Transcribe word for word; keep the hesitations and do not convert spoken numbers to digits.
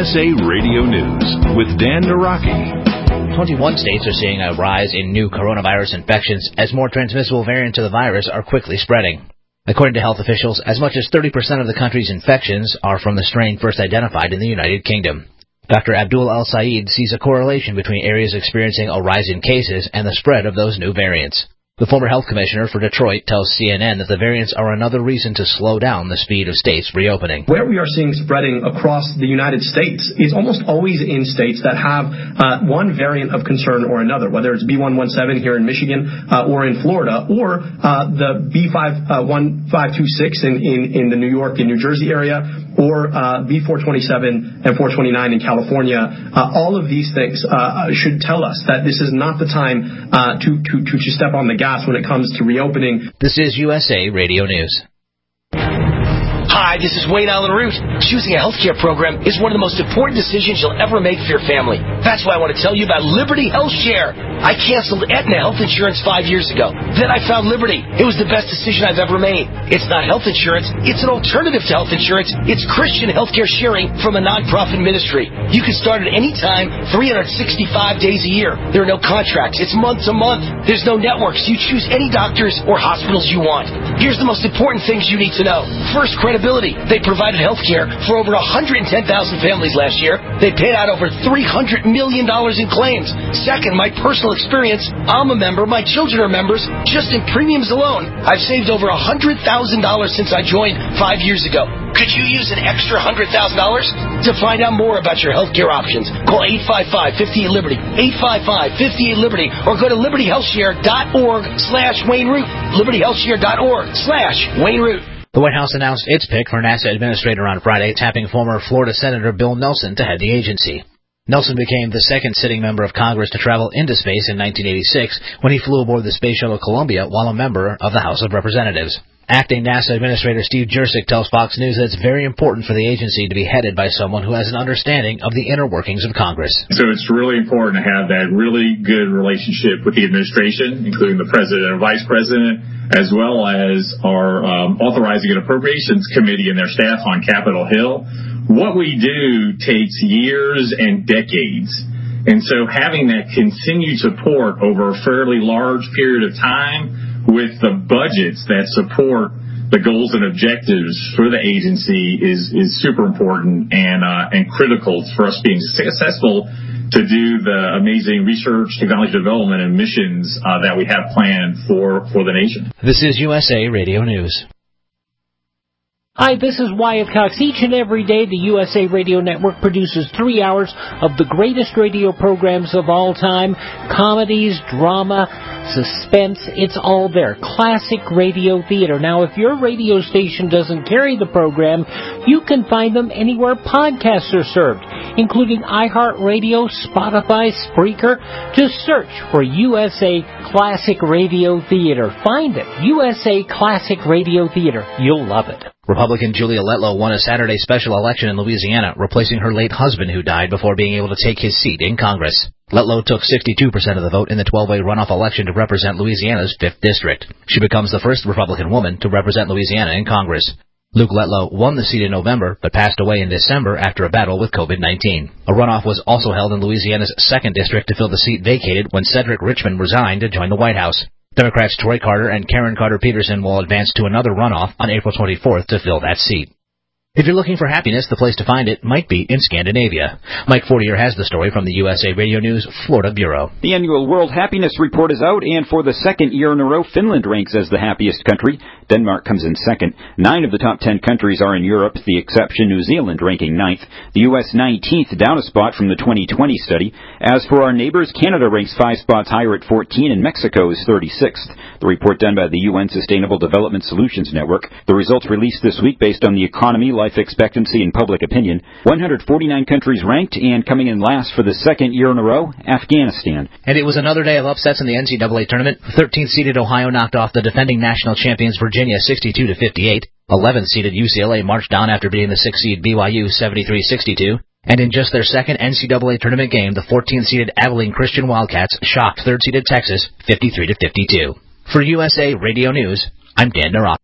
S A Radio News with Dan Naraki. twenty-one states are seeing a rise in new coronavirus infections as more transmissible variants of the virus are quickly spreading. According to health officials, as much as thirty percent of the country's infections are from the strain first identified in the United Kingdom. Doctor Abdul Al-Saeed sees a correlation between areas experiencing a rise in cases and the spread of those new variants. The former health commissioner for Detroit tells C N N that the variants are another reason to slow down the speed of states reopening. Where we are seeing spreading across the United States is almost always in states that have uh, one variant of concern or another, whether it's B one one seven here in Michigan uh, or in Florida, or uh, the B five one five two six in, in, in the New York and New Jersey area, or uh, B four twenty-seven and four twenty-nine in California. Uh, all of these things uh, should tell us that this is not the time uh, to, to, to, to step on the gas when it comes to reopening. This is U S A Radio News. Hi, this is Wayne Allen Root. Choosing a healthcare program is one of the most important decisions you'll ever make for your family. That's why I want to tell you about Liberty Health Share. I canceled Aetna health insurance five years ago. Then I found Liberty. It was the best decision I've ever made. It's not health insurance. It's an alternative to health insurance. It's Christian healthcare sharing from a nonprofit ministry. You can start at any time, three hundred sixty-five days a year. There are no contracts. It's month to month. There's no networks. You choose any doctors or hospitals you want. Here's the most important things you need to know. First, credibility. They provided health care for over one hundred ten thousand families last year. They paid out over three hundred million dollars in claims. Second, my personal experience. I'm a member. My children are members. Just in premiums alone, I've saved over one hundred thousand dollars since I joined five years ago. Could you use an extra one hundred thousand dollars? To find out more about your health care options, call eight five five, five eight, Liberty, eight five five, five eight, Liberty, or go to liberty health share dot org slash Wayne Root, liberty health share dot org slash Wayne Root. The White House announced its pick for NASA administrator on Friday, tapping former Florida Senator Bill Nelson to head the agency. Nelson became the second sitting member of Congress to travel into space in nineteen eighty-six when he flew aboard the Space Shuttle Columbia while a member of the House of Representatives. Acting NASA Administrator Steve Jurczyk tells Fox News that it's very important for the agency to be headed by someone who has an understanding of the inner workings of Congress. So it's really important to have that really good relationship with the administration, including the president and vice president, as well as our um, Authorizing and Appropriations Committee and their staff on Capitol Hill. What we do takes years and decades. And so having that continued support over a fairly large period of time with the budgets that support the goals and objectives for the agency is, is super important and, uh, and critical for us being successful to do the amazing research, technology development, and missions uh, that we have planned for, for the nation. This is U S A Radio News. Hi, this is Wyatt Cox. Each and every day, the U S A Radio Network produces three hours of the greatest radio programs of all time. Comedies, drama, suspense, it's all there. Classic radio theater. Now, if your radio station doesn't carry the program, you can find them anywhere podcasts are served, including iHeartRadio, Spotify, Spreaker. Just search for U S A Classic Radio Theater. Find it. U S A Classic Radio Theater. You'll love it. Republican Julia Letlow won a Saturday special election in Louisiana, replacing her late husband who died before being able to take his seat in Congress. Letlow took sixty-two percent of the vote in the twelve-way runoff election to represent Louisiana's fifth District. She becomes the first Republican woman to represent Louisiana in Congress. Luke Letlow won the seat in November, but passed away in December after a battle with COVID nineteen. A runoff was also held in Louisiana's second District to fill the seat vacated when Cedric Richmond resigned to join the White House. Democrats Troy Carter and Karen Carter-Peterson will advance to another runoff on April twenty-fourth to fill that seat. If you're looking for happiness, the place to find it might be in Scandinavia. Mike Fortier has the story from the U S A Radio News Florida Bureau. The annual World Happiness Report is out, and for the second year in a row, Finland ranks as the happiest country. Denmark comes in second. Nine of the top ten countries are in Europe, the exception New Zealand ranking ninth. The U S nineteenth, down a spot from the twenty twenty study. As for our neighbors, Canada ranks five spots higher at fourteen, and Mexico is thirty-sixth. The report done by the U N Sustainable Development Solutions Network. The results released this week based on the economy, life expectancy, and public opinion. one hundred forty-nine countries ranked, and coming in last for the second year in a row, Afghanistan. And it was another day of upsets in the N C double A tournament. thirteenth-seeded Ohio knocked off the defending national champions Virginia sixty-two to fifty-eight. eleventh-seeded U C L A marched on after beating the sixth-seed B Y U seventy-three sixty-two. And in just their second N C double A tournament game, the fourteenth-seeded Abilene Christian Wildcats shocked third-seeded Texas fifty-three to fifty-two. For U S A Radio News, I'm Dan Naraki.